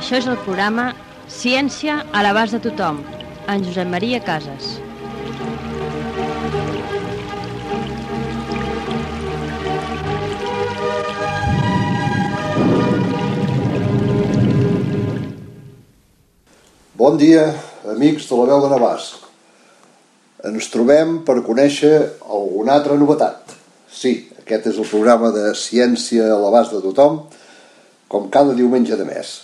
Això és el programa Ciència a l'abast de tothom, en Josep Maria Casas. Bon dia, amics de la Veu de Navàs. Ens trobem per conèixer alguna altra novetat. Sí, aquest és el programa de Ciència a l'abast de tothom, com cada diumenge de mes.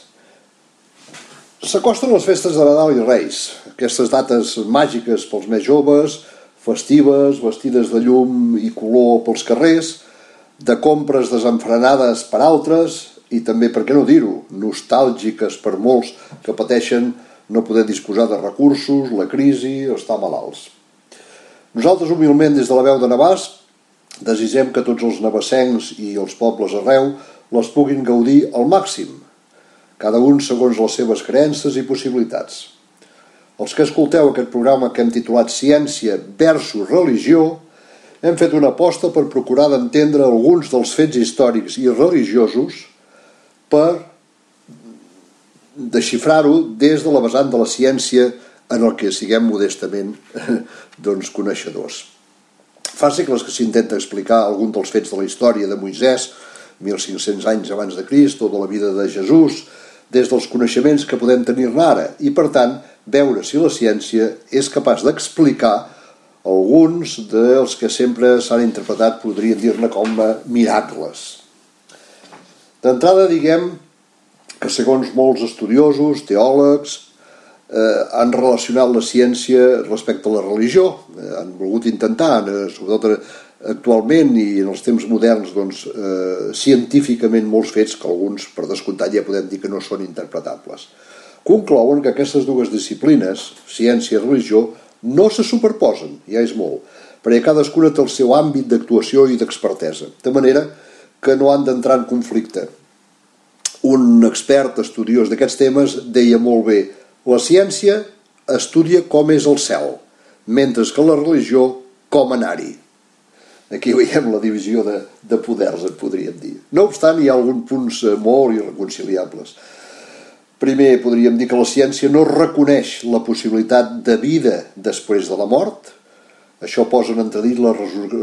S'acosten les festes de Nadal i Reis, aquestes dates màgiques pels més joves, festives, vestides de llum i color pels carrers, de compres desenfrenades per altres i també, per què no dir-ho, nostàlgiques per molts que pateixen no poder disposar de recursos, la crisi o estar malalts. Nosaltres, humilment, des de la Veu de Navàs, desitgem que tots els navassencs i els pobles arreu les puguin gaudir al màxim, cada un segons les seves creences i possibilitats. Els que escolteu aquest programa que hem titulat Ciència versus Religió, hem fet una aposta per procurar d'entendre alguns dels fets històrics i religiosos per desxifrar-ho des de la vessant de la ciència en el que siguem modestament coneixedors. Fa segles que s'intenta explicar algun dels fets de la història de Moisès, 1500 anys abans de Crist, o de la vida de Jesús, des dels coneixements que podem tenir-ne ara, i per tant veure si la ciència és capaç d'explicar alguns dels que sempre s'han interpretat, podríem dir-ne com a miracles. D'entrada diguem que segons molts estudiosos, teòlegs, han relacionat la ciència respecte a la religió, han volgut intentar, sobretot actualment i en els temps moderns, científicament molts fets que alguns, per descomptat, ja podem dir que no són interpretables. Conclouen que aquestes dues disciplines, ciència i religió, no se superposen, ja és molt, perquè cadascuna té el seu àmbit d'actuació i d'expertesa, de manera que no han d'entrar en conflicte. Un expert estudiós d'aquests temes deia molt bé: la ciència estudia com és el cel, mentre que la religió com anar-hi. Aquí veiem la divisió de poders, en podríem dir. No obstant, hi ha alguns punts molt irreconciliables. Primer, podríem dir que la ciència no reconeix la possibilitat de vida després de la mort. Això posa en entredit la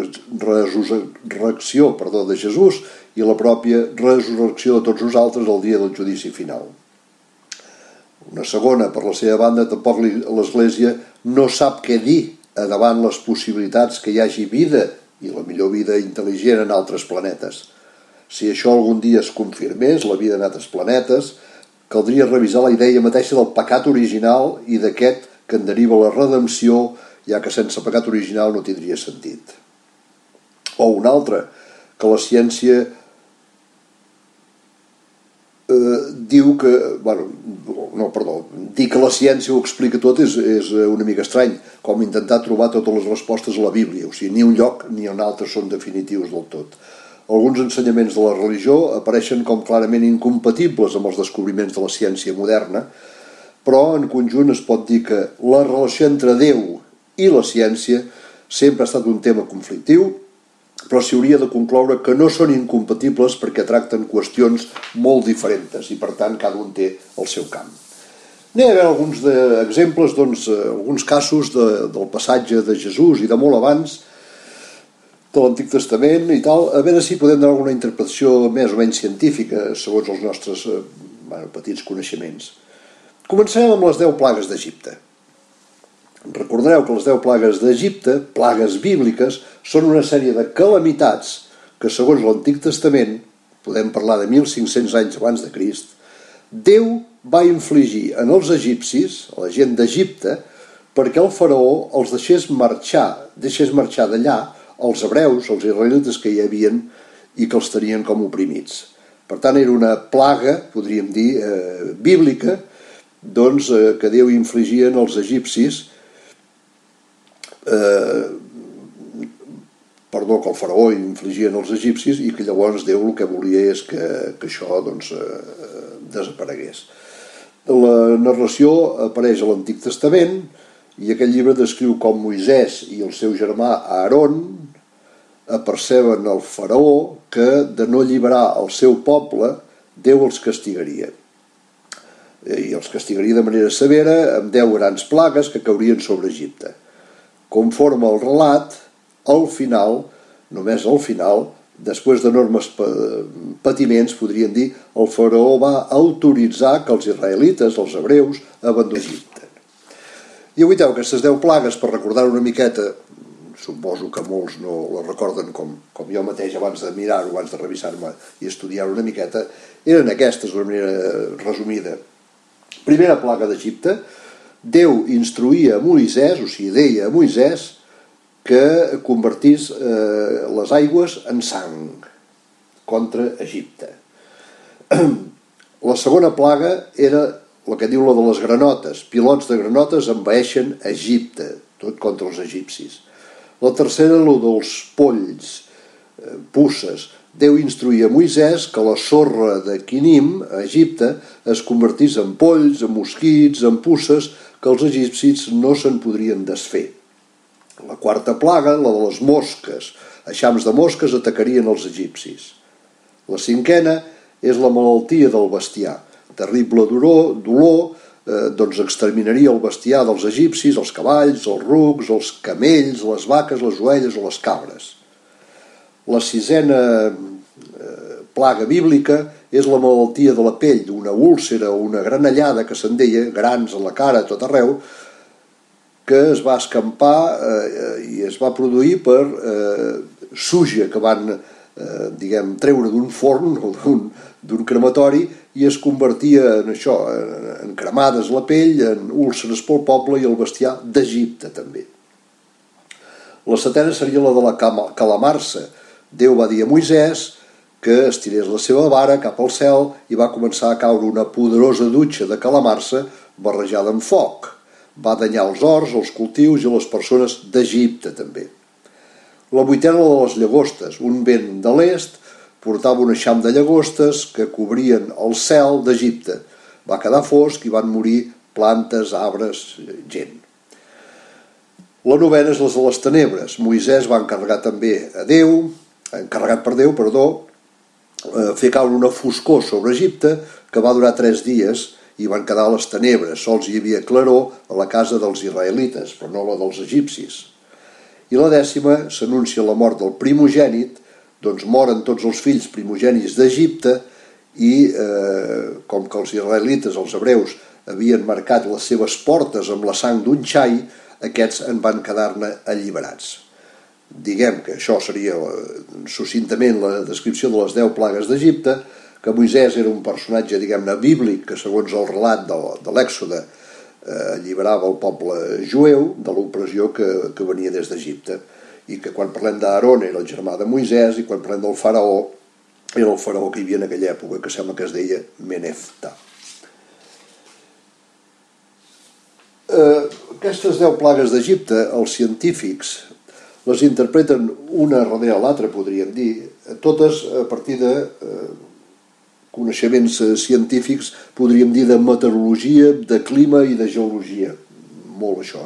resurrecció de Jesús i la pròpia resurrecció de tots nosaltres el dia del judici final. Una segona, per la seva banda, tampoc l'Església no sap què dir davant les possibilitats que hi hagi vida, i la millor vida intel·ligent, en altres planetes. Si això algun dia es confirmés, la vida en altres planetes, caldria revisar la idea mateixa del pecat original i d'aquest que en deriva la redempció, ja que sense pecat original no tindria sentit. O una altra, que la ciència dir que la ciència ho explica tot és una mica estrany, com intentar trobar totes les respostes a la Bíblia, o sigui, ni un lloc ni un altre són definitius del tot. Alguns ensenyaments de la religió apareixen com clarament incompatibles amb els descobriments de la ciència moderna, però en conjunt es pot dir que la relació entre Déu i la ciència sempre ha estat un tema conflictiu, però s'hi hauria de concloure que no són incompatibles perquè tracten qüestions molt diferents i per tant cada un té el seu camp. Anem a veure alguns exemples, alguns casos del passatge de Jesús i de molt abans de l'Antic Testament i tal, a veure si podem donar alguna interpretació més o menys científica segons els nostres petits coneixements. Comencem amb les 10 plagues d'Egipte. Recordareu que les 10 plagues d'Egipte, plagues bíbliques, són una sèrie de calamitats que, segons l'Antic Testament, podem parlar de 1500 anys abans de Crist, Déu va infligir en els egipcis, a la gent d'Egipte, perquè el faraó els deixés marxar d'allà els hebreus, els israelites que hi havien i que els tenien com oprimits. Per tant, era una plaga, podríem dir, bíblica, que Déu infligia en els egipcis, que el faraó infligia en els egipcis i que llavors Déu el que volia és que això desaparegués. La narració apareix a l'Antic Testament i aquest llibre descriu com Moisès i el seu germà Aaron aperceben el faraó que de no alliberar el seu poble Déu els castigaria. i els castigaria de manera severa amb 10 grans plagues que caurien sobre Egipte. Conforme al relat, al final, només al final, després d'enormes patiments, podríem dir, el faraó va autoritzar que els israelites, els hebreus, abandonessin Egipte. I avui aquestes 10 plagues, per recordar una miqueta, suposo que molts no la recorden com jo mateix abans de mirar-ho, abans de revisar-me i estudiar una miqueta, eren aquestes d'una manera resumida. Primera plaga d'Egipte, Déu instruïa a Moisès, o sigui, deia a Moisès que convertís les aigües en sang contra Egipte. La segona plaga era la que diu la de les granotes. Pilots de granotes envaeixen Egipte, tot contra els egipcis. La tercera, la dels polls, puces. Déu instruïa a Moisès que la sorra de Quinim, a Egipte, es convertís en polls, en mosquits, en puces, que els egipcis no se'n podrien desfer. La quarta plaga, la de les mosques. Eixams de mosques atacarien els egipcis. La cinquena és la malaltia del bestiar. Terrible dolor, doncs exterminaria el bestiar dels egipcis, els cavalls, els rucs, els camells, les vaques, les ovelles o les cabres. La sisena plaga bíblica és la malaltia de la pell, una úlcera o una granellada que se'n deia, grans a la cara a tot arreu, que es va escampar i es va produir per suja que van treure d'un forn o d'un crematori i es convertia en això, en cremades la pell, en úlceres pel poble i el bestiar d'Egipte també. La setena seria la de la calamarsa. Déu va dir a Moisès que estirés la seva vara cap al cel i va començar a caure una poderosa dutxa de calamarsa barrejada amb foc. Va danyar els horts, els cultius i les persones d'Egipte també. La vuitena, la de les llagostes. Un vent de l'est portava un eixam de llagostes que cobrien el cel d'Egipte. Va quedar fosc i van morir plantes, arbres, gent. La novena és la de les tenebres. Moisès va encarregar també per Déu, fer caure una foscor sobre Egipte que va durar 3 dies i van quedar les tenebres. Sols hi havia claror a la casa dels israelites, però no la dels egipcis. I la 10ª s'anuncia la mort del primogènit, doncs moren tots els fills primogènits d'Egipte i com que els israelites, els hebreus, havien marcat les seves portes amb la sang d'un xai, aquests en van quedar-ne alliberats. Diguem que això seria succintament la descripció de les 10 plagues d'Egipte, que Moisès era un personatge, diguem-ne, bíblic, que segons el relat de l'Èxode alliberava el poble jueu de l'opressió que venia des d'Egipte, i que quan parlem d'Aaron era el germà de Moisès i quan parlem del faraó era el faraó que hi havia en aquella època, que sembla que es deia Menefta. Aquestes 10 plagues d'Egipte, els científics les interpreten una darrere l'altra, podríem dir, totes a partir de coneixements científics, podríem dir, de meteorologia, de clima i de geologia. Molt això,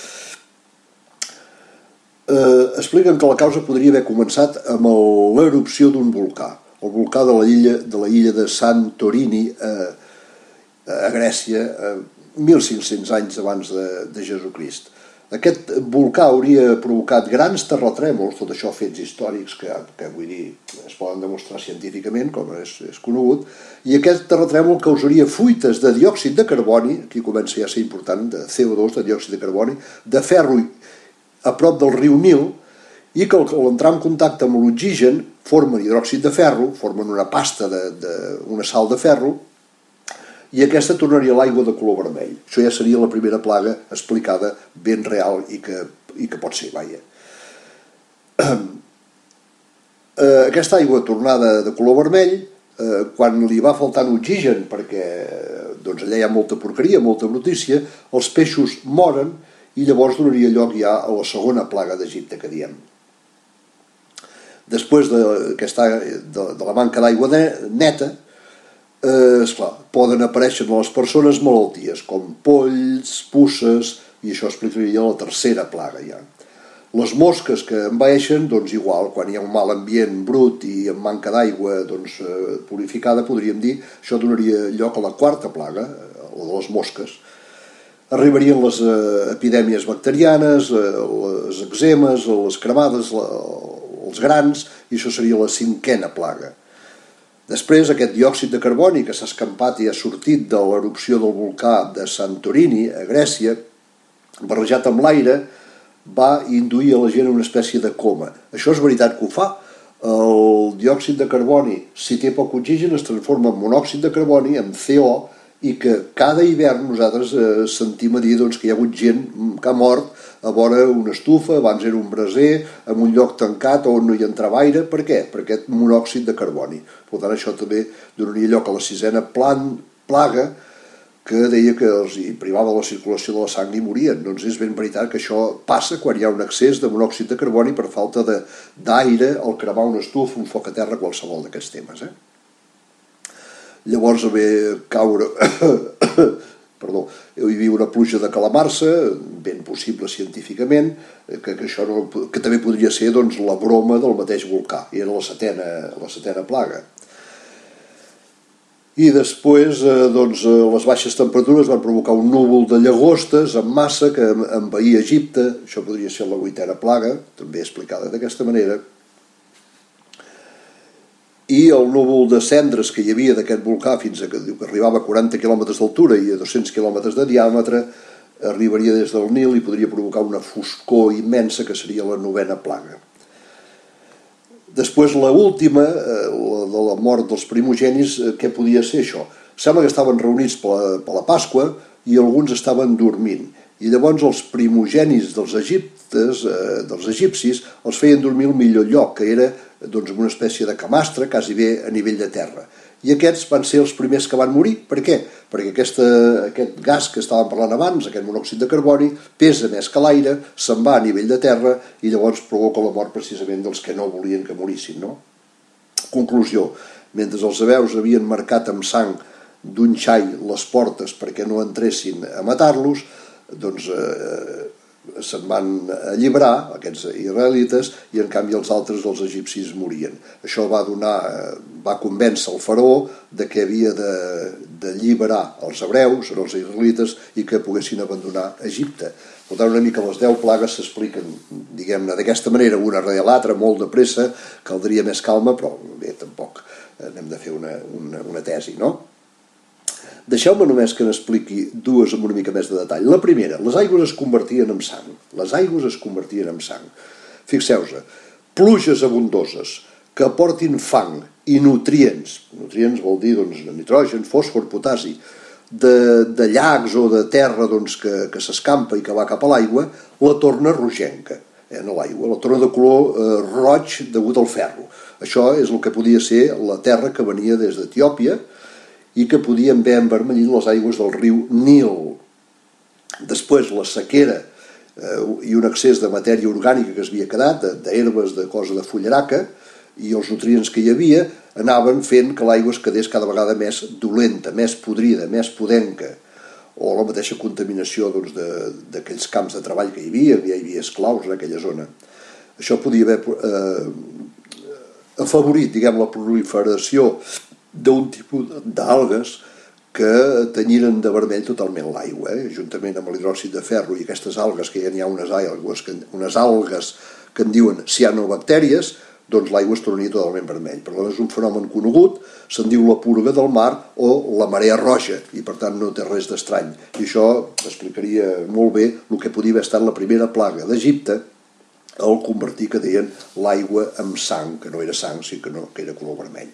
expliquen que la causa podria haver començat amb l'erupció d'un volcà, el volcà de la illa de Santorini a Grècia, 1.500 anys abans de Jesucrist. Aquest volcà hauria provocat grans terratrèmols, tot això fets històrics que vull dir, es poden demostrar científicament, com és conegut, i aquest terratrèmol causaria fuites de diòxid de carboni, aquí comença ja a ser important, de CO2, de diòxid de carboni, de ferro a prop del riu Nil, i que al entrar en contacte amb l'oxigen formen hidròxid de ferro, formen una pasta, una sal de ferro, i aquesta tornaria l'aigua de color vermell. Això ja seria la primera plaga explicada ben real i que pot ser, vaja. Aquesta aigua tornada de color vermell, quan li va faltant oxigen, perquè doncs allà hi ha molta porqueria, molta brutícia, els peixos moren i llavors donaria lloc ja a la segona plaga d'Egipte que diem. Després de la manca d'aigua neta, esclar, poden aparèixer en les persones malalties com polls, puces, i això explicaria la tercera plaga ja. Les mosques que envaeixen, doncs igual, quan hi ha un mal ambient brut i amb manca d'aigua purificada, podríem dir, això donaria lloc a la quarta plaga, o de les mosques. Arribarien les epidèmies bacterianes, les eczemes, les cremades, els grans, i això seria la 5a plaga. Després, aquest diòxid de carboni que s'ha escampat i ha sortit de l'erupció del volcà de Santorini, a Grècia, barrejat amb l'aire, va induir a la gent una espècie de coma. Això és veritat que ho fa. El diòxid de carboni, si té poc oxigen, es transforma en monòxid de carboni, en CO, i que cada hivern nosaltres sentim a dir que hi ha hagut gent que ha mort a vora una estufa, abans era un braser, en un lloc tancat on no hi entrava aire. Per què? Per aquest monòxid de carboni. Per tant, això també donaria lloc a la 6a plaga, que deia que els hi privava la circulació de la sang i morien. Doncs és ben veritat que això passa quan hi ha un excés de monòxid de carboni per falta d'aire al cremar una estufa, un foc a terra, qualsevol d'aquests temes. Llavors ve caure... Perdó, hi havia una pluja de calamarsa, ben possible científicament, que també podria ser la broma del mateix volcà, i era la 7a plaga. I després les baixes temperatures van provocar un núvol de llagostes en massa que envaïa Egipte. Això podria ser la 8a plaga, també explicada d'aquesta manera. I el núvol de cendres que hi havia d'aquest volcà fins a que arribava a 40 quilòmetres d'altura i a 200 quilòmetres de diàmetre, arribaria des del Nil i podria provocar una foscor immensa que seria la 9a plaga. Després, l'última, la de la mort dels primogènits, què podia ser això? Sembla que estaven reunits per la Pasqua i alguns estaven dormint. I llavors els primogènits dels egipcis els feien dormir al millor lloc, que era una espècie de camastre, quasi bé a nivell de terra. I aquests van ser els primers que van morir. Per què? Perquè aquest gas que estàvem parlant abans, aquest monòxid de carboni, pesa més que l'aire, se'n va a nivell de terra i llavors provoca la mort precisament dels que no volien que morissin, no? Conclusió, mentre els hebeus havien marcat amb sang d'un xai les portes perquè no entressin a matar-los, se'n van alliberar, aquests israelites, i en canvi els altres dels egipcis morien. Això va convèncer el faraó de que havia d'alliberar els hebreus, els israelites, i que poguessin abandonar Egipte. Per tant, una mica les 10 plagues s'expliquen, diguem-ne, d'aquesta manera, una darrere l'altra, molt de pressa, caldria més calma, però bé, tampoc n'hem de fer una tesi, no? Deixeu-me només que n'expliqui dues amb una mica més de detall. La primera, les aigües es convertien en sang. Les aigües es convertien en sang. Fixeu-vos, pluges abundoses que aportin fang i nutrients, nutrients vol dir nitrogen, fòsfor, potasi, de llacs o de terra que s'escampa i que va cap a l'aigua, la torna rogenca, l'aigua, la torna de color roig degut al ferro. Això és el que podia ser la terra que venia des d'Etiòpia i que podien haver envermellit les aigües del riu Nil. Després, la sequera i un excés de matèria orgànica que es havia quedat, d'herbes, de cosa de fullaraca, i els nutrients que hi havia anaven fent que l'aigua es quedés cada vegada més dolenta, més podrida, més pudenca, o la mateixa contaminació d'aquells camps de treball que hi havia esclaus en aquella zona. Això podia haver afavorit, la proliferació d'un tipus d'algues que tenyiren de vermell totalment l'aigua, juntament amb l'hidròxid de ferro i aquestes algues, que ja n'hi ha unes algues que en diuen cianobactèries, doncs l'aigua es tornaria totalment vermell. Per tant, és un fenomen conegut, se'n diu la purga del mar o la marea roja, i per tant no té res d'estrany. I això explicaria molt bé el que podia haver estat la primera plaga d'Egipte, al convertir, que deien, l'aigua en sang, que no era sang, sinó que era color vermell.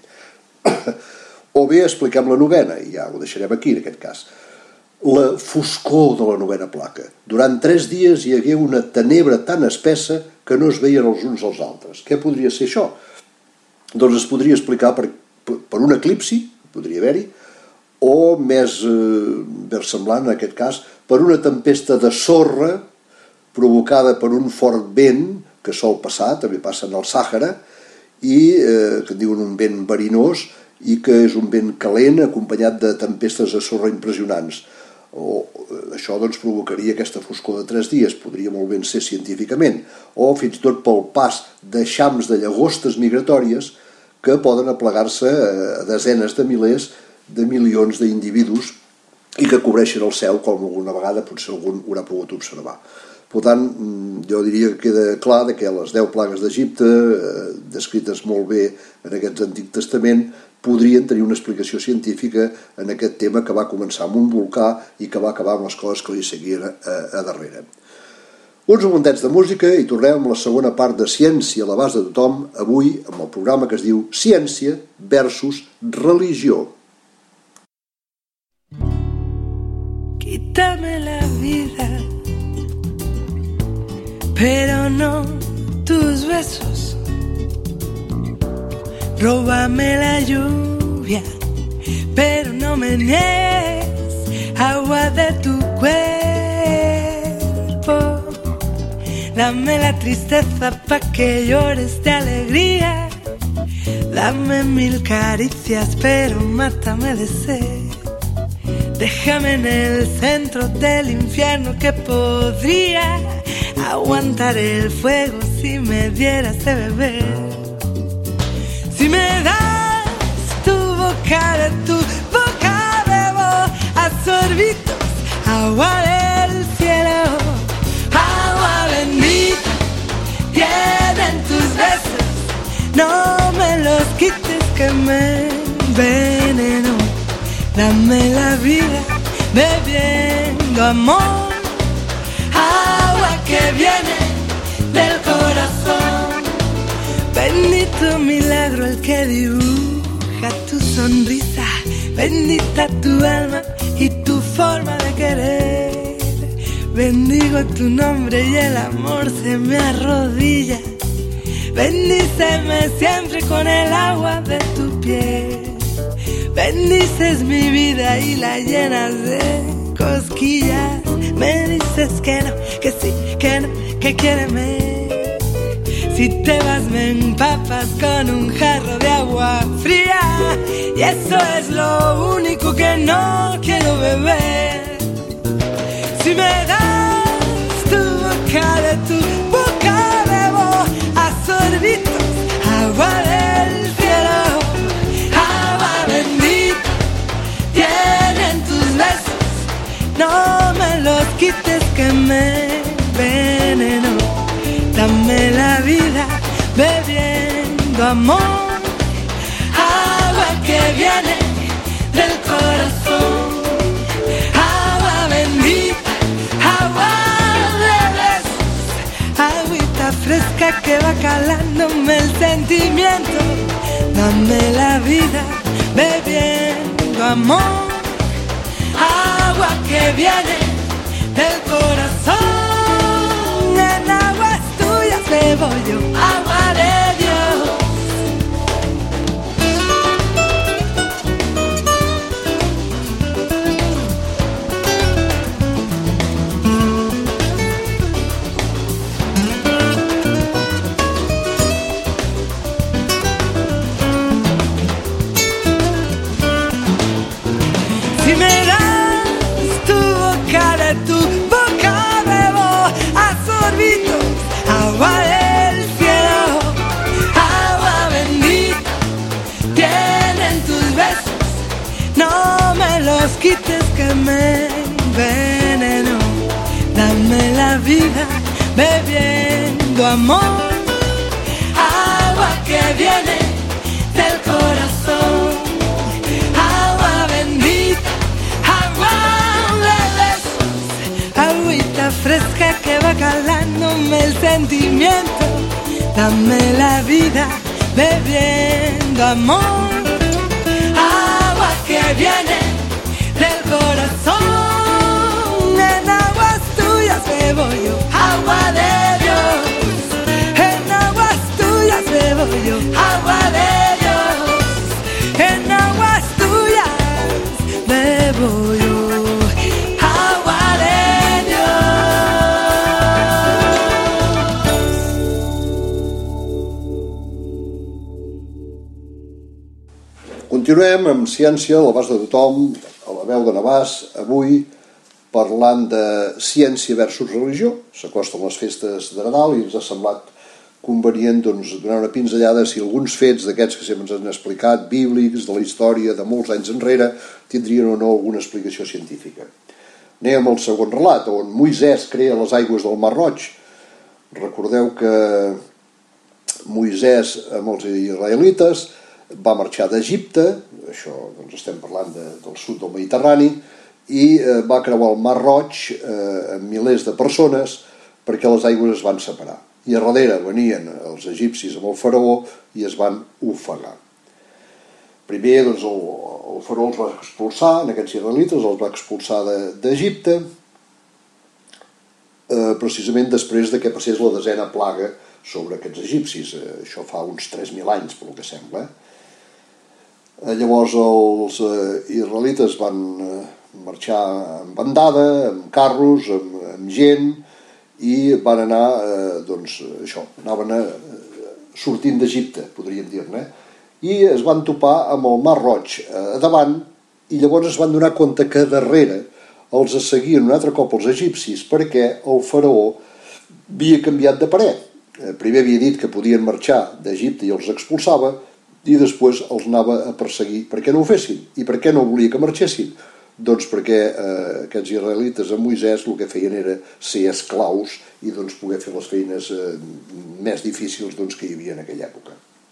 O bé expliquem la 9a, i ja ho deixarem aquí en aquest cas. La foscor de la 9a plaga. Durant 3 dies hi hagué una tenebra tan espessa que no es veien els uns als altres. Què podria ser això? Doncs es podria explicar per un eclipsi, podria haver-hi, o més versemblant en aquest cas, per una tempesta de sorra provocada per un fort vent que sol passar, també passa en el Sàhara, i que en diuen un vent verinós, i que és un vent calent acompanyat de tempestes de sorra impressionants. Això provocaria aquesta foscor de 3 dies, podria molt ben ser científicament, o fins i tot pel pas d'eixams de llagostes migratòries que poden aplegar-se a desenes de milers de milions d'individus i que cobreixen el cel, com alguna vegada potser algun ho haurà pogut observar. Per tant, jo diria que queda clar que les 10 plagues d'Egipte, descrites molt bé en aquest Antic Testament, podrien tenir una explicació científica en aquest tema que va començar amb un volcà i que va acabar amb les coses que li seguien a darrere. Uns momentets de música i tornem amb la segona part de Ciència a l'abast de tothom, avui amb el programa que es diu Ciència versus Religió. Quítame la vida, pero no tus besos. Róbame la lluvia, pero no me niegues agua de tu cuerpo. Dame la tristeza pa' que llores de alegría. Dame 1000 caricias, pero mátame de sed. Déjame en el centro del infierno que podría aguantar el fuego si me dieras de beber. Si me das tu boca, de tu boca bebo a sorbitos agua del cielo. Agua bendita tienen tus besos, no me los quites que me enveneno. Dame la vida bebiendo amor, agua que viene del corazón. Bendito milagro el que dibuja tu sonrisa, bendita tu alma y tu forma de querer. Bendigo tu nombre y el amor se me arrodilla. Bendíceme siempre con el agua de tu piel. Bendices mi vida y la llenas de cosquillas. Me dices que no, que sí, que no, que quiéreme. Si te vas me empapas con un jarro de agua fría. Y eso es lo único que no quiero beber. Si me das tu boca, de tu boca bebo a sorbitos agua del cielo. No me los quites que me enveneno. Dame la vida bebiendo amor, agua que viene del corazón. Agua bendita, agua de besos, agüita fresca que va calándome el sentimiento. Dame la vida bebiendo amor, agua que viene del corazón. En aguas tuyas bebo yo, agua de Dios. Si me tu boca bebo a sorbitos agua del cielo. Agua bendita tienen tus besos, no me los quites que me enveneno. Dame la vida bebiendo amor, agua que viene del corazón. Agua bendita, agua agüita fresca que va calándome el sentimiento. Dame la vida bebiendo amor, agua que viene del corazón. En aguas tuyas bebo yo, agua de Dios. En aguas tuyas bebo yo, agua de Dios. En aguas tuyas bebo yo. Continuem amb Ciència a l'abast de tothom, a la veu de Navàs, avui parlant de ciència versus religió. S'acosten les festes de Nadal i ens ha semblat convenient donar una pinzellada si alguns fets d'aquests que sempre ens han explicat, bíblics, de la història de molts anys enrere, tindrien o no alguna explicació científica. Anem al segon relat, on Moisès crea les aigües del Mar Roig. Recordeu que Moisès amb els israelites va marxar d'Egipte, això estem parlant del sud del Mediterrani, i va creuar el Mar Roig amb milers de persones perquè les aigües es van separar. I a darrere venien els egipcis amb el faraó i es van ofegar. Primer el faraó els va expulsar, en aquests israelites els va expulsar d'Egipte, precisament després de que passés la 10a plaga sobre aquests egipcis. Això fa uns 3.000 anys, pel que sembla. Llavors els israelites van marxar en bandada, amb carros, amb gent, i van anar, anaven sortint d'Egipte, podríem dir-ne, i es van topar amb el Mar Roig davant, i llavors es van donar compte que darrere els seguien un altre cop els egipcis perquè el faraó havia canviat de parer. Primer havia dit que podien marxar d'Egipte i els expulsava, i després els anava a perseguir perquè no ho fessin. I per què no volia que marxessin? Doncs perquè aquests israelites amb Moisès el que feien era ser esclaus i poder fer les feines més difícils que hi havia en aquella època.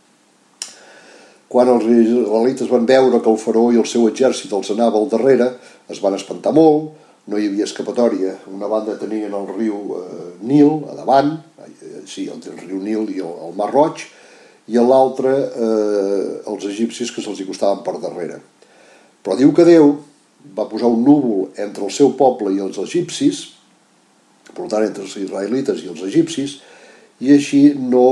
Quan els israelites van veure que el faraó i el seu exèrcit els anava al darrere, es van espantar molt, no hi havia escapatòria. Una banda tenien el riu Nil a davant, sí, el riu Nil i el Mar Roig, i a l'altre els egipcis que se'ls costaven per darrere. Però diu que Déu va posar un núvol entre el seu poble i els egipcis, per tant entre els israelites i els egipcis, i així no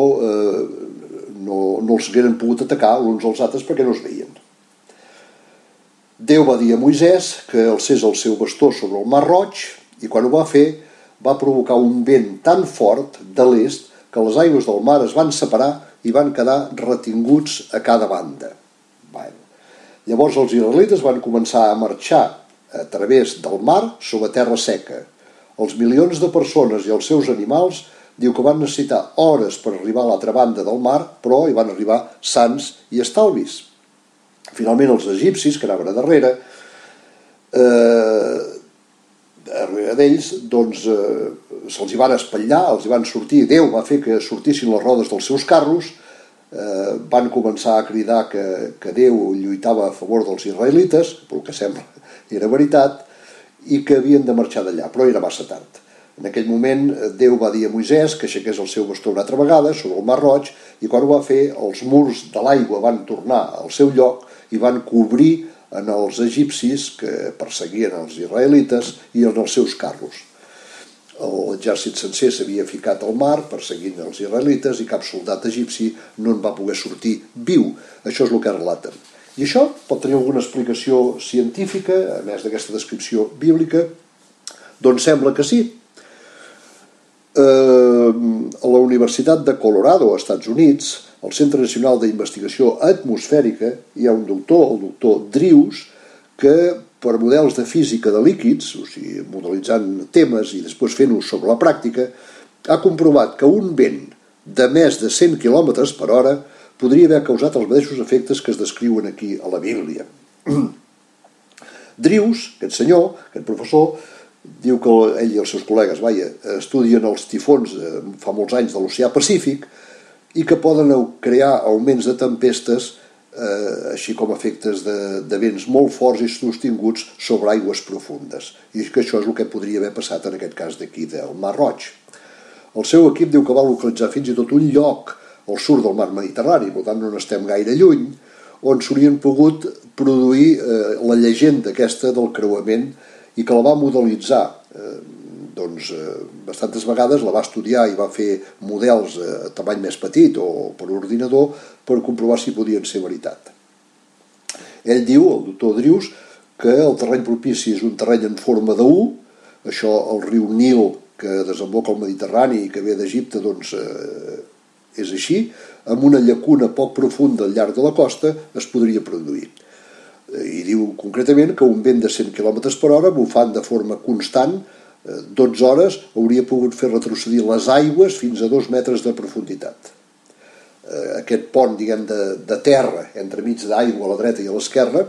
els hagueren pogut atacar l'uns als altres perquè no es veien. Déu va dir a Moisès que alcés el seu bastó sobre el Mar Roig, i quan ho va fer va provocar un vent tan fort de l'est que les aigües del mar es van separar i van quedar retinguts a cada banda. Llavors els israelites van començar a marxar a través del mar sobre terra seca. Els milions de persones i els seus animals diu que van necessitar hores per arribar a l'altra banda del mar, però hi van arribar sans i estalvis. Finalment els egipcis, que anaven a darrere d'ells, se'ls hi van espatllar, els hi van sortir. Déu va fer que sortissin les rodes dels seus carros, van començar a cridar que Déu lluitava a favor dels israelites, pel que sembla era veritat, i que havien de marxar d'allà, però era massa tard. En aquell moment Déu va dir a Moisès que aixequés el seu bastó una altra vegada sobre el Mar Roig, i quan ho va fer els murs de l'aigua van tornar al seu lloc i van cobrir en els egipcis que perseguien els israelites i en els seus carros. L'exèrcit sencer s'havia ficat al mar perseguint els israelites i cap soldat egipci no en va poder sortir viu. Això és el que relaten. I això pot tenir alguna explicació científica, a més d'aquesta descripció bíblica? Doncs sembla que sí. A la Universitat de Colorado, als Estats Units, al Centre Nacional d'Investigació Atmosfèrica, hi ha un doctor, el doctor Drews, que per models de física de líquids, o sigui, modelitzant temes i després fent-ho sobre la pràctica, ha comprovat que un vent de més de 100 km per hora podria haver causat els mateixos efectes que es descriuen aquí a la Bíblia. Drews, aquest senyor, aquest professor, diu que ell i els seus col·legues estudien els tifons fa molts anys de l'oceà Pacífic i que poden crear augments de tempestes així com efectes de vents molt forts i sostinguts sobre aigües profundes, i que això és el que podria haver passat en aquest cas d'aquí del Mar Roig. El seu equip diu que va localitzar fins i tot un lloc al sud del mar Mediterrani, per tant no n'estem gaire lluny, on s'haurien pogut produir la llegenda aquesta del creuament i que la va modelitzar bastantes vegades, la va estudiar i va fer models a tamany més petit o per ordinador per comprovar si podien ser veritat. Ell diu, el doctor Drews, que el terreny propici és un terreny en forma de U, això el riu Nil que desemboca al Mediterrani i que ve d'Egipte és així, amb una llacuna poc profunda al llarg de la costa es podria produir. I diu concretament que un vent de 100 km per hora bufant de forma constant 12 hores hauria pogut fer retrocedir les aigües fins a 2 metres de profunditat. Aquest pont, diguem, de terra entremig d'aigua a la dreta i a l'esquerra,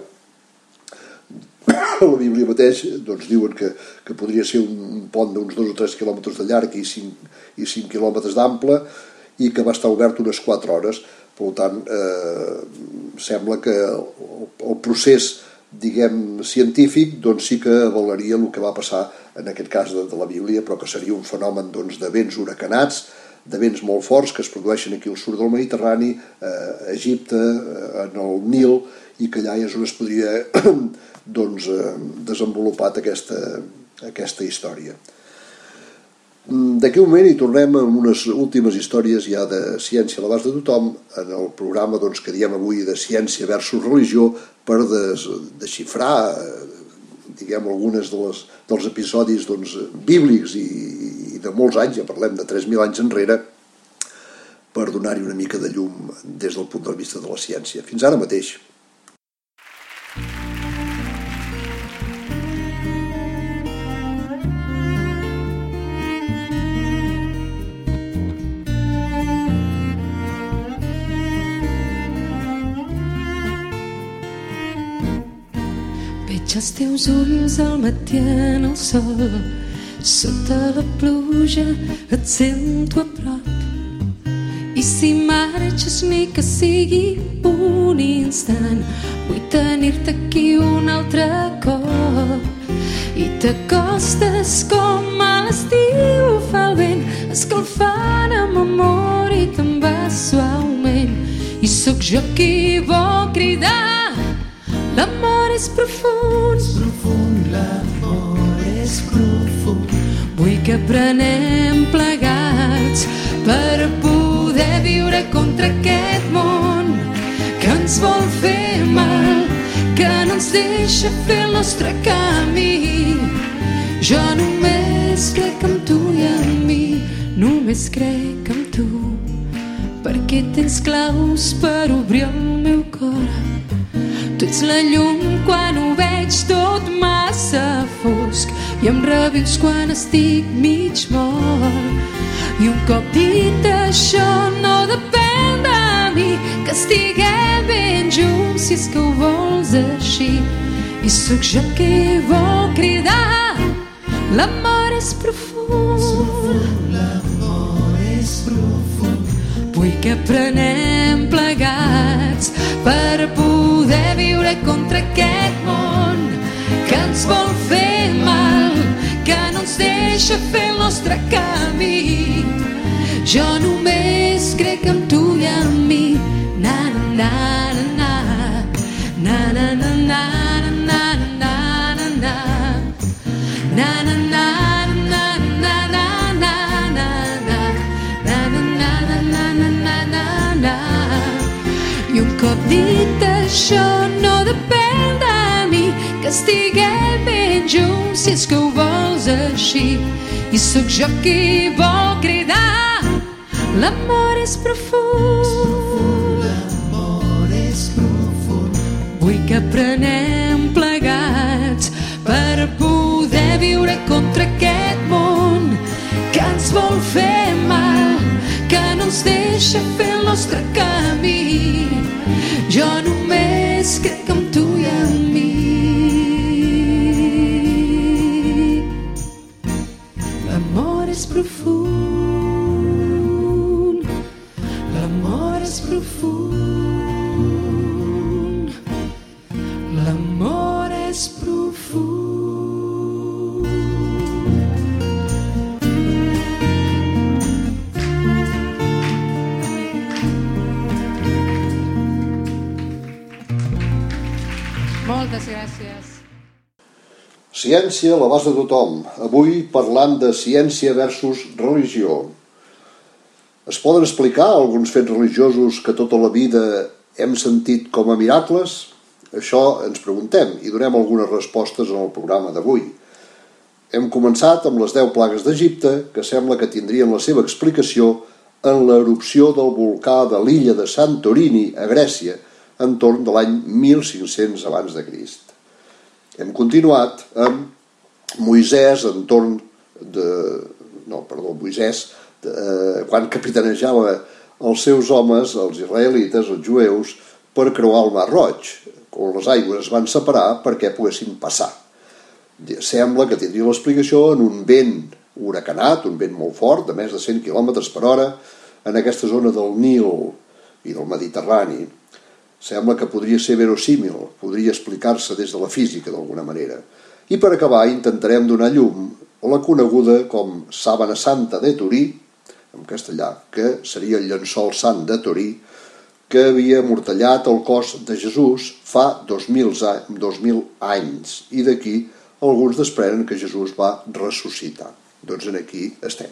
la Bíblia mateix doncs, diuen que podria ser un pont d'uns 2 o 3 quilòmetres de llarg i 5 quilòmetres d'ample i que va estar obert unes 4 hores. Per tant, sembla que el procés, diguem, científic, doncs sí que avalaria el que va passar en aquest cas de la Bíblia, però que seria un fenomen doncs, de vents huracanats, de vents molt forts que es produeixen aquí al sud del Mediterrani, a Egipte, en el Nil, i que allà és on es podria doncs, desenvolupat aquesta història. D'aquí un moment hi tornem amb unes últimes històries ja de ciència a l'abast de tothom en el programa doncs, que diem avui de ciència versus religió per desxifrar diguem, algunes dels episodis doncs, bíblics i de molts anys, ja parlem de 3.000 anys enrere, per donar-hi una mica de llum des del punt de vista de la ciència. Fins ara mateix. Veig els teus ulls al matí en el sol, sota la pluja et sento a prop. I si marxes ni que sigui un instant, vull tenir-te aquí un altre cop. I t'acostes com a l'estiu fa el vent, escalfant amb amor i te'n vas suaument. I sóc jo qui vol cridar, l'amor és profund, l'amor és profund. Vull que aprenem plegats per poder viure contra aquest món que ens vol fer mal, que no ens deixa fer el nostre camí. Jo només crec en tu i en mi, només crec en tu, perquè tens claus per obrir el meu cor. Tu ets la llum quan ho veig tot massa fosc i em revius quan estic mig mort. I un cop dit això no depèn de mi, que estiguem ben junts si és que ho vols així. I sóc jo qui vol cridar, l'amor és profund, l'amor és profund. Vull que aprenem plegats per poder viure contra aquest món que ens vol fer mal, que no ens deixa fer el nostre camí. Jo només crec en tu i en mi. Na na na na na na na na na na na na na na. I un cop dit això no depèn de mi, que estiguem ben junts si és que ho vols així. I sóc jo qui vol cridar, l'amor és profund, l'amor és profund. Vull que aprenem plegats per poder viure contra aquest món que ens vol fer mal, que no ens deixa fer el nostre camí. Jo només crec en tu i en mi. L'amor és profund, l'amor és profund, l'amor és profund. Moltes gràcies. Ciència a l'abast de tothom. Avui parlant de ciència versus religió. Es poden explicar alguns fets religiosos que tota la vida hem sentit com a miracles? Això ens preguntem i donem algunes respostes en el programa d'avui. Hem començat amb les 10 plagues d'Egipte, que sembla que tindrien la seva explicació en l'erupció del volcà de l'illa de Santorini, a Grècia, entorn de l'any 1500 abans de Crist. Hem continuat amb Moisès entorn Moisès, quan capitanejava els seus homes, els israelites, els jueus, per creuar el Mar Roig, on les aigües es van separar perquè poguessin passar. Sembla que tindria l'explicació en un vent huracanat, un vent molt fort, de més de 100 km per hora, en aquesta zona del Nil i del Mediterrani. Sembla que podria ser verossímil, podria explicar-se des de la física d'alguna manera. I per acabar intentarem donar llum a la coneguda com Sàbana Santa de Torí, en castellà, que seria el llençol sant de Torí, que havia amortallat el cos de Jesús fa 2.000 anys, i d'aquí alguns desprenen que Jesús va ressuscitar. Doncs aquí estem.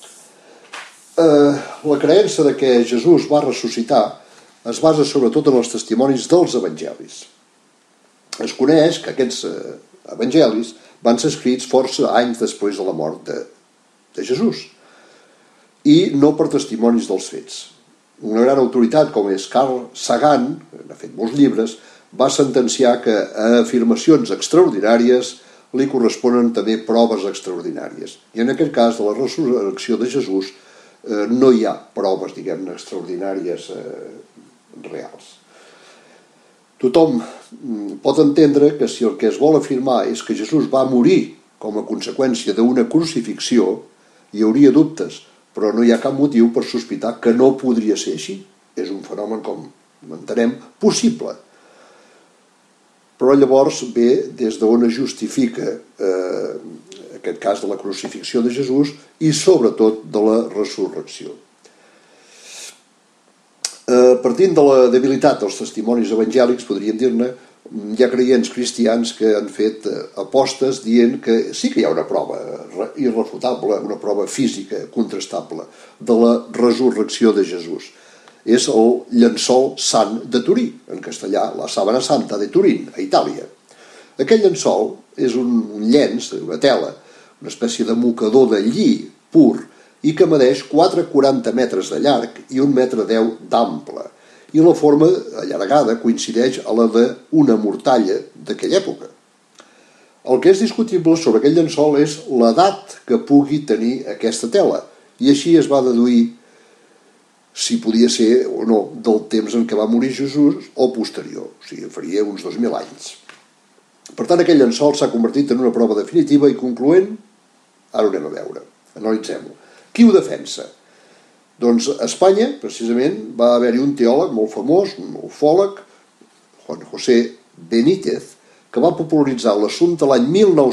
La creença de que Jesús va ressuscitar es basa sobretot en els testimonis dels evangelis. Es coneix que aquests evangelis van ser escrits força anys després de la mort de Jesús, i no per testimonis dels fets. Una gran autoritat com és Carl Sagan, que ha fet molts llibres, va sentenciar que a afirmacions extraordinàries li corresponen també proves extraordinàries. I en aquest cas de la resurrecció de Jesús no hi ha proves, diguem-ne, extraordinàries reals. Tothom pot entendre que si el que es vol afirmar és que Jesús va morir com a conseqüència d'una crucifixió, hi hauria dubtes, però no hi ha cap motiu per sospitar que no podria ser així. És un fenomen, com entenem, possible. Però llavors ve des d'on es justifica aquest cas de la crucifixió de Jesús i sobretot de la resurrecció. Partint de la debilitat dels testimonis evangèlics, podríem dir-ne, hi ha creients cristians que han fet apostes dient que sí que hi ha una prova irrefutable, una prova física contrastable de la resurrecció de Jesús. És el llençol sant de Torí, en castellà, la Sàbana Santa de Turín, a Itàlia. Aquest llençol és un llenç, una tela, una espècie de mocador de lli pur, i que medeix 4,40 metres de llarg i 1,10 metres d'ample, i la forma allargada coincideix a la d'una mortalla d'aquella època. El que és discutible sobre aquest llençol és l'edat que pugui tenir aquesta tela, i així es va deduir si podia ser o no del temps en què va morir Jesús o posterior, o sigui, faria uns 2.000 anys. Per tant, aquest llençol s'ha convertit en una prova definitiva i concloent. Ara ho anem a veure, analitzem-ho. Qui ho defensa? Doncs a Espanya, precisament, va haver-hi un teòleg molt famós, un ufòleg, Juan José Benítez, que va popularitzar l'assumpte l'any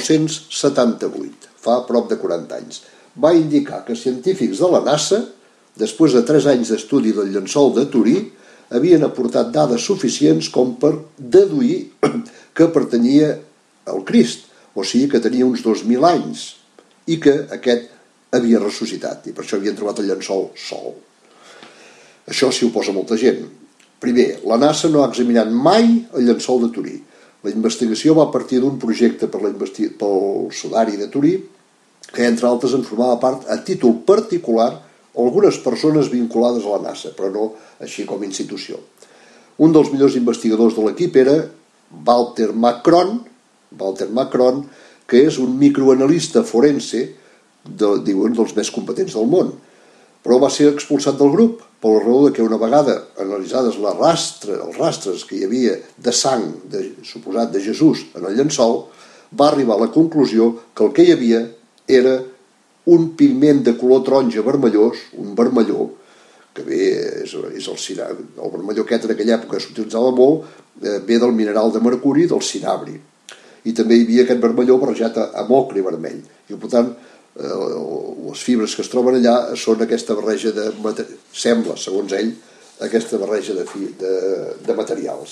1978, fa prop de 40 anys. Va indicar que científics de la NASA, després de 3 anys d'estudi del llençol de Torí, havien aportat dades suficients com per deduir que pertanyia al Crist, o sigui que tenia uns 2.000 anys, i que aquest havia ressuscitat, i per això havien trobat el llençol sol. Això s'hi oposa molta gent. Primer, la NASA no ha examinat mai el llençol de Torí. La investigació va partir d'un projecte pel sudari de Torí, que entre altres en formava part a títol particular algunes persones vinculades a la NASA, però no així com a institució. Un dels millors investigadors de l'equip era Walter Macron, que és un microanalista forense, diuen dels més competents del món, però va ser expulsat del grup per la raó que una vegada analitzades els rastres que hi havia de sang suposat de Jesús en el llençol, va arribar a la conclusió que el que hi havia era un pigment de color taronja vermellós, un vermelló, que bé és el cinabri. El vermelló aquest en aquella època s'utilitzava molt, ve del mineral de mercuri, del cinabri. I també hi havia aquest vermelló barrejat amb ocre vermell. I per tant, les fibres que es troben allà són aquesta barreja sembla, segons ell, aquesta barreja de materials.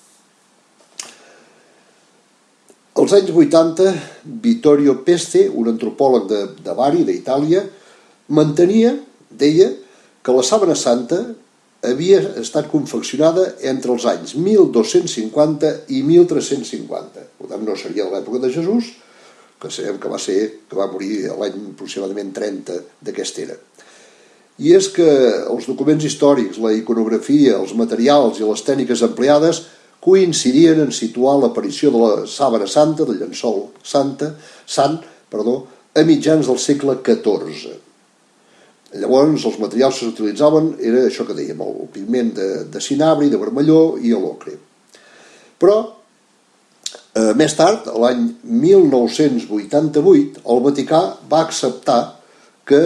Als anys 80, Vittorio Peste, un antropòleg de Bari, d'Itàlia, deia que la Sàbana Santa havia estat confeccionada entre els anys 1250 i 1350. Per tant, no seria de l'època de Jesús, que sabem que va morir l'any aproximadament 30 d'aquesta era. I és que els documents històrics, la iconografia, els materials i les tècniques empleades coincidien en situar l'aparició de la Sàbana Santa, del llençol sant, a mitjans del segle XIV. Llavors els materials que s'utilitzaven era això que dèiem, el pigment de cinabri, de vermelló i l'ocre. Però més tard, l'any 1988, el Vaticà va acceptar que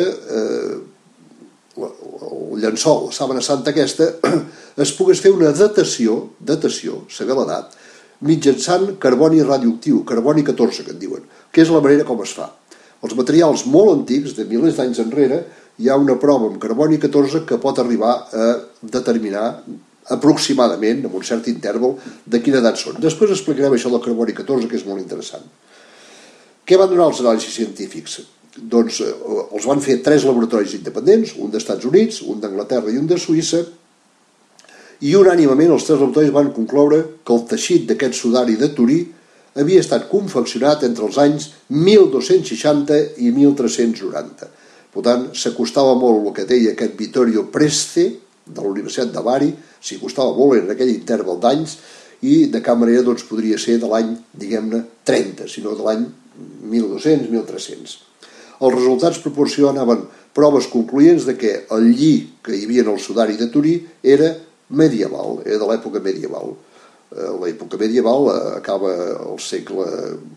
el llençol, la sàbana santa aquesta, es pogués fer una datació, saber l'edat, mitjançant carboni radioactiu, carboni 14, que en diuen, que és la manera com es fa. Els materials molt antics, de milers d'anys enrere, hi ha una prova amb carboni 14 que pot arribar a determinar aproximadament, amb un cert interval, de quina edat són. Després explicarem això del carboni 14, que és molt interessant. Què van donar els anàlisis científics? Doncs els van fer 3 laboratoris independents, un dels Estats Units, un d'Anglaterra i un de Suïssa, i unànimament els 3 laboratoris van concloure que el teixit d'aquest sudari de Turí havia estat confeccionat entre els anys 1260 i 1390. Per tant, s'acostava molt el que deia aquest Vittorio Preste, de la Universitat de Bari, s'hi acostava molt en aquell interval d'anys, i de cap manera doncs, podria ser de l'any, diguem-ne, 30, sinó de l'any 1200-1300. Els resultats proporcionaven proves concloents de que el lli que hi havia en el sudari de Turí era medieval, era de l'època medieval. L'època medieval acaba al segle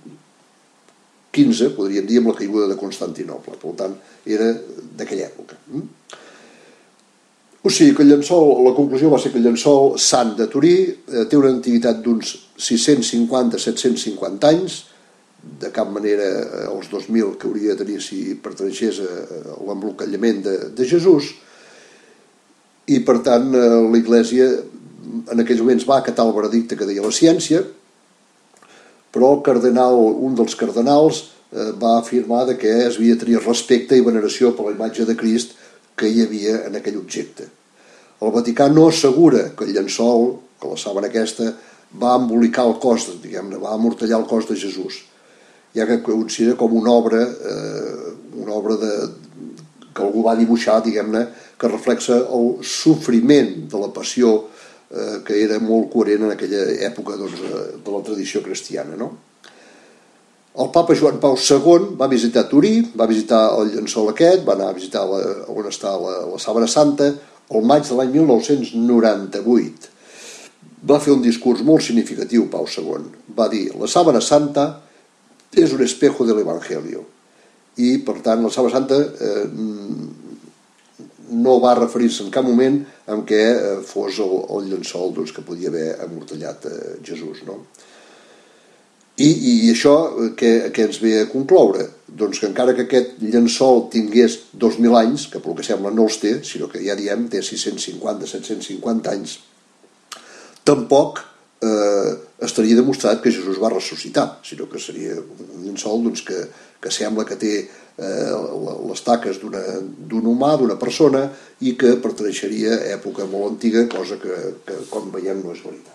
XV, podríem dir, amb la caiguda de Constantinoble. Per tant, era d'aquella època. O sigui que el llençol, la conclusió va ser que el llençol sant de Turí té una antiguitat d'uns 650-750 anys, de cap manera els 2.000 que hauria de tenir si perteneixés a l'embolcallament de Jesús, i per tant l'Església en aquells moments va acatar el veredicte que deia la ciència, però un dels cardenals va afirmar que es havia de tenir respecte i veneració per la imatge de Crist que hi havia en aquell objecte. El Vaticà no assegura que el llençol, que la sàbana aquesta, va embolicar el cos, diguem-ne, va amortallar el cos de Jesús, ja que considera com una obra que algú va dibuixar, diguem-ne, que reflexa el sofriment de la passió que era molt coherent en aquella època de la tradició cristiana. El papa Joan Pau II va visitar Turí, va visitar el llençol aquest, va anar a visitar on està la Sàbana Santa, el maig de l'any 1998. Va fer un discurs molt significatiu, Pau II. Va dir, la Sàbana Santa és un espejo de l'Evangelio. I, per tant, la Sàbana Santa no va referir-se en cap moment en què fos el llençol que podia haver amortallat Jesús. I això què ens ve a concloure? Doncs que encara que aquest llençol tingués 2.000 anys, que pel que sembla no els té, sinó que ja diem té 650-750 anys, tampoc estaria demostrat que Jesús va ressuscitar, sinó que seria un llençol que sembla que té les taques d'un humà, d'una persona, i que perteneixeria a època molt antiga, cosa que com veiem no és veritat.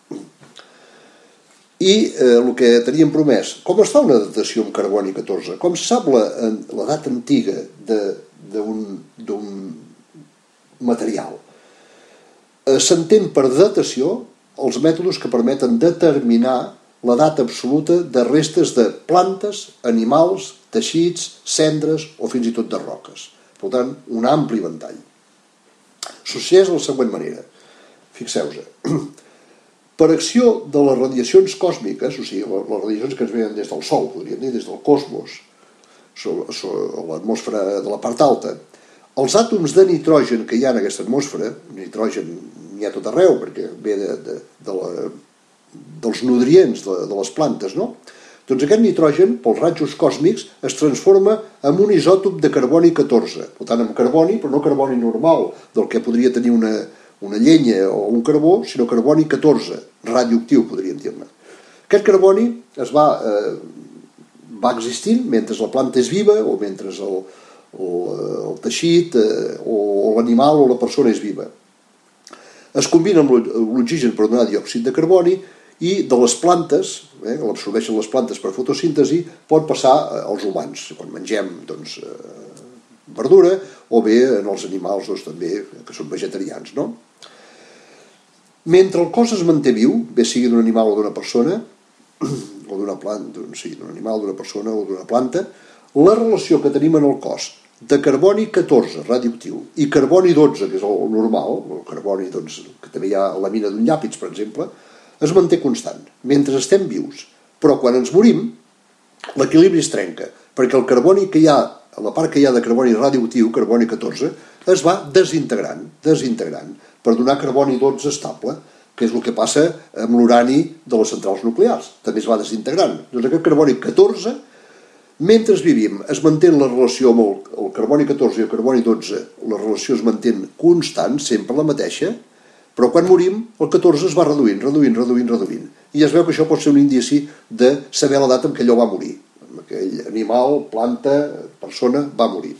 I el que teníem promès, com es fa una datació amb carboni 14? Com se sap l'edat antiga d'un material? S'entén per datació els mètodes que permeten determinar l'edat absoluta de restes de plantes, animals, teixits, cendres o fins i tot de roques. Per tant, un ampli ventall. Succeeix de la següent manera. Fixeu-vos. Per acció de les radiacions còsmiques, o sigui, les radiacions que ens venen des del Sol, podríem dir, des del cosmos, l'atmosfera de la part alta, els àtoms de nitrogen que hi ha en aquesta atmosfera, nitrogen n'hi ha tot arreu, perquè ve dels nutrients de les plantes, no? Doncs aquest nitrogen, pels rajos còsmics, es transforma en un isòtop de carboni 14. Per tant, amb carboni, però no carboni normal, del que podria tenir una llenya o un carbó, sinó carboni 14, radioactiu, podríem dir-ne. Aquest carboni va existint mentre la planta és viva o mentre el teixit o l'animal o la persona és viva. Es combina amb l'oxigen per donar diòxid de carboni i de les plantes, que l'absorbeixen les plantes per fotosíntesi, pot passar als humans, quan mengem verdura, o bé en els animals també, que són vegetarians. Mentre el cos es manté viu, bé sigui d'un animal o d'una persona, o d'una planta, sí, d'un animal, d'una persona o d'una planta, la relació que tenim en el cos de carboni 14, radioactiu, i carboni 12, que és el normal, el carboni que també hi ha a la mina d'un llàpid, per exemple, es manté constant, mentre estem vius. Però quan ens morim, l'equilibri es trenca, perquè el carboni que hi ha, la part que hi ha de carboni radioactiu, carboni 14, es va desintegrant, per donar carboni 12 estable, que és el que passa amb l'urani de les centrals nuclears, també es va desintegrant. Doncs aquest carboni 14, mentre vivim, es manté la relació amb el carboni 14 i el carboni 12, la relació es manté constant, sempre la mateixa, però quan morim el 14 es va reduint. I es veu que això pot ser un indici de saber l'edat en què allò va morir. Aquell animal, planta, persona, va morir.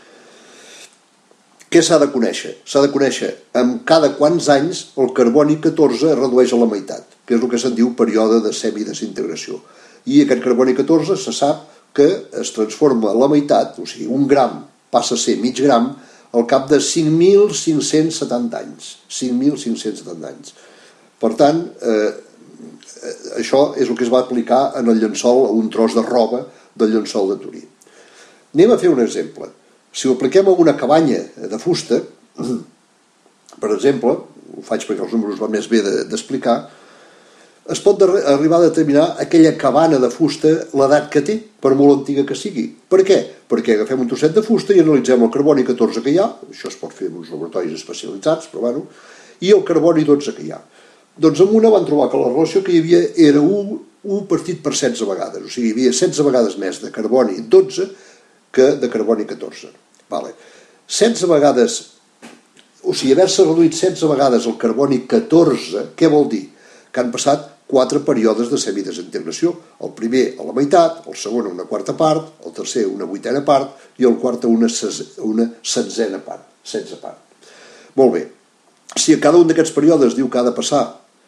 Què s'ha de conèixer? S'ha de conèixer amb cada quants anys el carboni 14 es redueix a la meitat, que és el que se'n diu període de semidesintegració. I aquest carboni 14 se sap que es transforma a la meitat, o sigui, un gram passa a ser mig gram al cap de 5.570 anys. 5.570 anys. Per tant, això és el que es va aplicar en el llençol, a un tros de roba del llençol de Turí. Anem a fer un exemple. Si ho apliquem a una cabanya de fusta, per exemple, ho faig perquè els números van més bé d'explicar, es pot arribar a determinar aquella cabana de fusta l'edat que té, per molt antiga que sigui. Per què? Perquè agafem un trosset de fusta i analitzem el carboni 14 que hi ha, això es pot fer en uns laboratoris especialitzats, però bueno, i el carboni 12 que hi ha. Doncs en una van trobar que la relació que hi havia era 1 partit per 16 vegades, o sigui, hi havia 16 vegades més de carboni 12 que de carboni 14. 16 vegades, o sigui, haver-se reduït 16 vegades el carboni 14, què vol dir? Que han passat 4 períodes de semidesintegració. El primer a la meitat, el segon a una quarta part, el tercer a una vuitena part i el quart a una setzena part, 16 part. Molt bé, si a cada un d'aquests períodes diu que ha de passar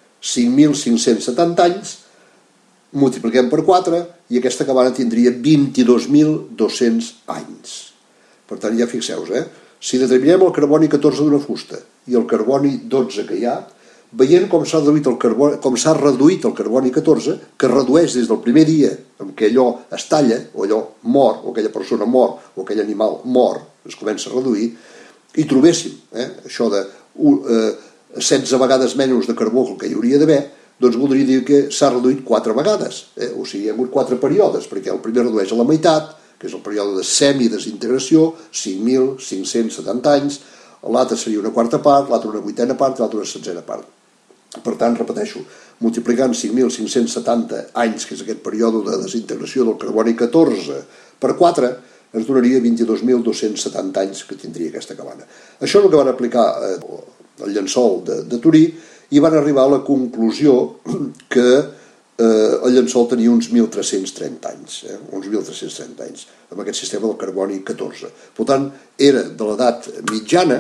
5.570 anys, multipliquem per 4 i aquesta cabana tindria 22.200 anys. Per tant, ja fixeu-vos, si determinem el carboni 14 d'una fusta i el carboni 12 que hi ha, veient com s'ha reduït el carboni 14, que es redueix des del primer dia en què allò es talla, o allò mor, o aquella persona mor, o aquell animal mor, es comença a reduir, i trobéssim això de 16 vegades menys de carbó que el que hi hauria d'haver, doncs voldria dir que s'ha reduït 4 vegades, o sigui, hi ha hagut 4 períodes, perquè el primer redueix a la meitat, que és el període de semidesintegració, 5.570 anys, l'altre seria una quarta part, l'altre una vuitena part i l'altre una setzena part. Per tant, repeteixo, multiplicant 5.570 anys, que és aquest període de desintegració del carboni 14, per 4, ens donaria 22.270 anys que tindria aquesta cabana. Això és el que van aplicar al llençol de Turí i van arribar a la conclusió que el llençol tenia uns 1.330 anys, uns 1.330 anys, amb aquest sistema del carboni 14. Per tant, era de l'edat mitjana,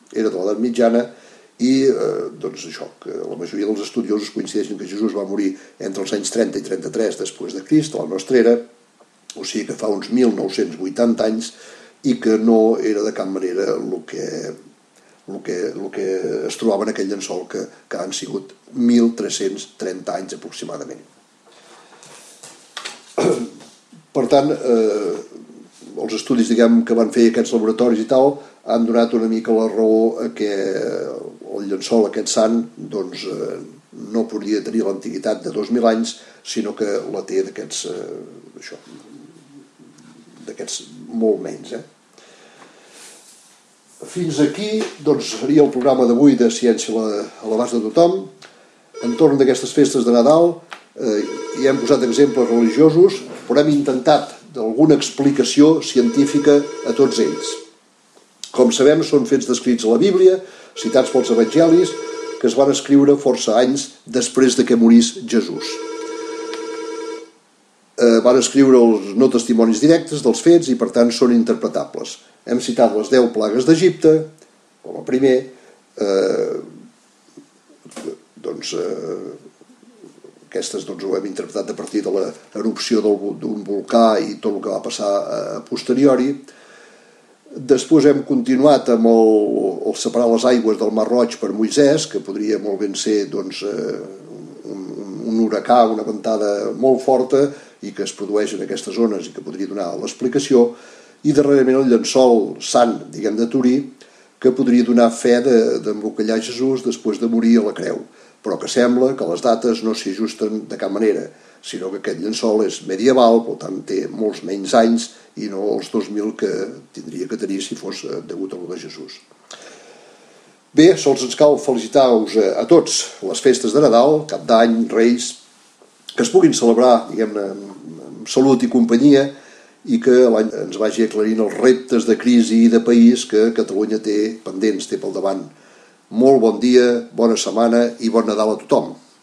i doncs això, que la majoria dels estudiosos coincideixen que Jesús va morir entre els anys 30 i 33 després de Crist, a la nostra era, o sigui que fa uns 1.980 anys, i que no era de cap manera el que es trobava en aquell llençol, que han sigut 1.330 anys aproximadament. Per tant, els estudis que van fer aquests laboratoris i tal han donat una mica la raó a que el llençol aquest sant doncs, no podria tenir l'antiguitat de 2.000 anys, sinó que la té d'aquests molt menys. Fins aquí doncs, seria el programa d'avui de Ciència a l'abast de tothom. Entorn d'aquestes festes de Nadal hi hem posat exemples religiosos, però hem intentat d'alguna explicació científica a tots ells. Com sabem, són fets descrits a la Bíblia, citats pels evangelis, que es van escriure força anys després de que morís Jesús. Van escriure els no testimonis directes dels fets i, per tant, són interpretables. Hem citat les 10 plagues d'Egipte, com a primer, aquestes ho hem interpretat a partir de l'erupció d'un volcà i tot el que va passar a posteriori. Després hem continuat amb el separar les aigües del Mar Roig per Moisès, que podria molt ben ser un huracà, una ventada molt forta, i que es produeix en aquestes zones i que podria donar l'explicació, i darrerament el llençol sant, diguem, de Turí, que podria donar fe d'embolcallar Jesús després de morir a la creu, però que sembla que les dates no s'hi ajusten de cap manera, sinó que aquest llençol és medieval, per tant té molts menys anys i no els 2.000 que tindria que tenir si fos degut a lo de Jesús. Bé, sols ens cal felicitar-vos a tots les festes de Nadal, Cap d'Any, Reis, que es puguin celebrar, diguem-ne, amb salut i companyia, i que l'any ens vagi aclarint els reptes de crisi i de país que Catalunya té pendents, té pel davant. Molt bon dia, bona setmana i bon Nadal a tothom.